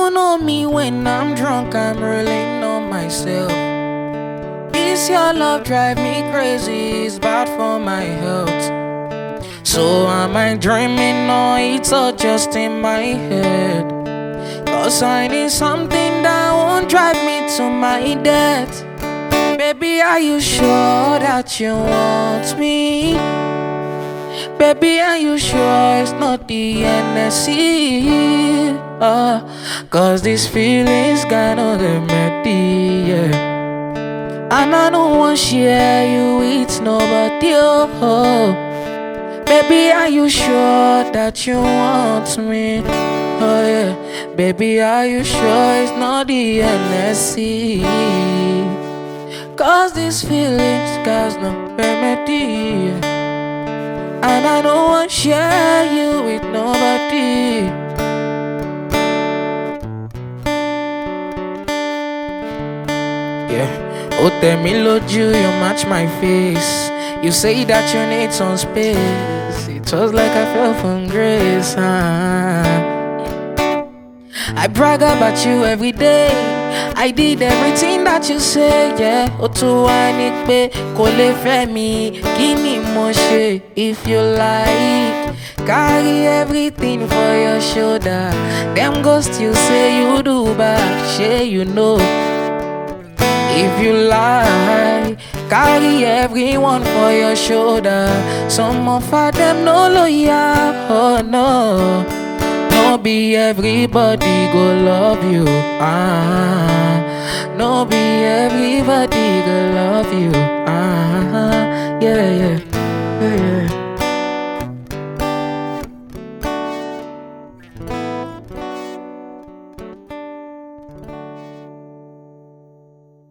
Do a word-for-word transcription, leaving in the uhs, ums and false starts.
You know me when I'm drunk, I'm really on myself. This your love drive me crazy, it's bad for my health. So am I dreaming or it's all just in my head? Cause I need something that won't drive me to my death. Baby, are you sure that you want me? Baby, are you sure it's not the N S C? Uh, Cause these feelings got no remedy, yeah. And I don't want to share you with nobody, oh. Baby, are you sure that you want me? Oh yeah. Baby, are you sure it's not the N S C? Cause these feelings got no remedy, yeah. And I don't want to share you with nobody. Yeah. Oh, tell me, Lord, you, you match my face. You say that you need some space. It was like I fell from grace, huh? I brag about you every day. I did everything that you say, yeah. Otu anikpe kole femi, kini moshe. If you like, carry everything for your shoulder. Them ghosts you say you do back, share you know. If you like, carry everyone for your shoulder. Some of them no loyal, oh no. No be everybody go love you, ah. No be everybody go love you.